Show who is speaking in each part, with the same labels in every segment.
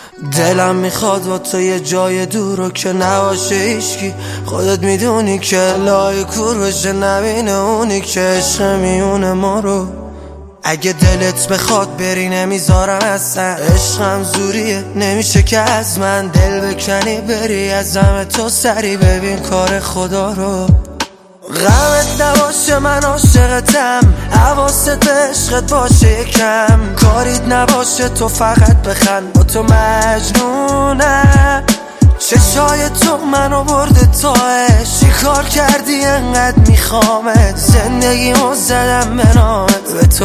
Speaker 1: دلم میخواد با تو یه جای دور رو که نباشه هیچکی. خودت میدونی که لای کور بشه نبینه اونی که عشق میونه ما رو. اگه دلت بخواد بری نمیذارم اصلا، عشقم زوریه نمیشه که از من دل بکنی بری از همه تو سری ببین کار خدا رو. غمت نباشه من عاشقتم، حواست به عشقت باشه یکم، کاریت نباشه تو فقط بخند با تو مجنونم. چشای تو منو برده تاش، چیکار کردی انقدر میخوامت، زندگیمو زدم به نامت به تو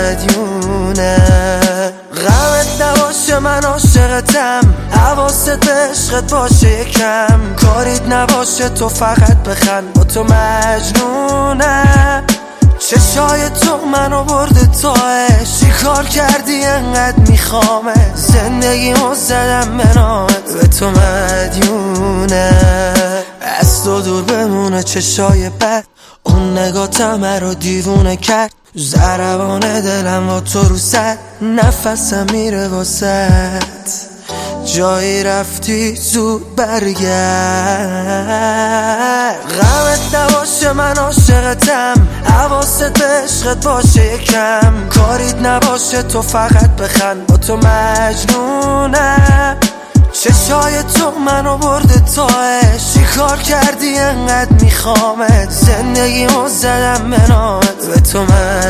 Speaker 1: مدیونم. غمت نباشه من عاشقتم، حواست به عشقت باشه یکم، کاریت نباشه تو فقط بخند با تو مجنونم. چشای تو منو برده تاش، چیکار کردی انقدر میخوامت، زندگیمو زدم به نامت به تو مدیونم. از تو دور بمونه چشای بد، اون نگاتم رو دیوونه کرد، ضربان دلم با تو رو سر، نفسم میره واسد، جایی رفتی زود برگرد. غمت نباشه من عاشقتم، حواست به عشقت باشه یکم، کاریت نباشه تو فقط بخند با تو مجنونم. چشای تو منو برده تاش، چیکار کردی انقدر میخوامت، زندگیمو زدم به نامت به تو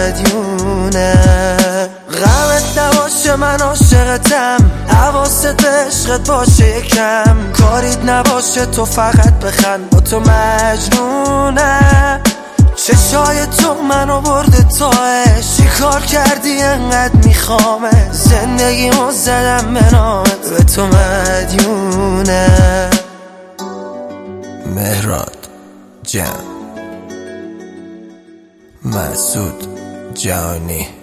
Speaker 1: مدیونم. غمت نباشه من عاشقتم، حواست به عشقت باشه یکم، کاریت نباشه تو فقط بخند با تو مجنونم. چشای تو منو برده تاش، چیکار کردی انقدر میخوامت، زندگیمو زدم به نامت به تو مدیونم. مهراد جان، مسعود جانی.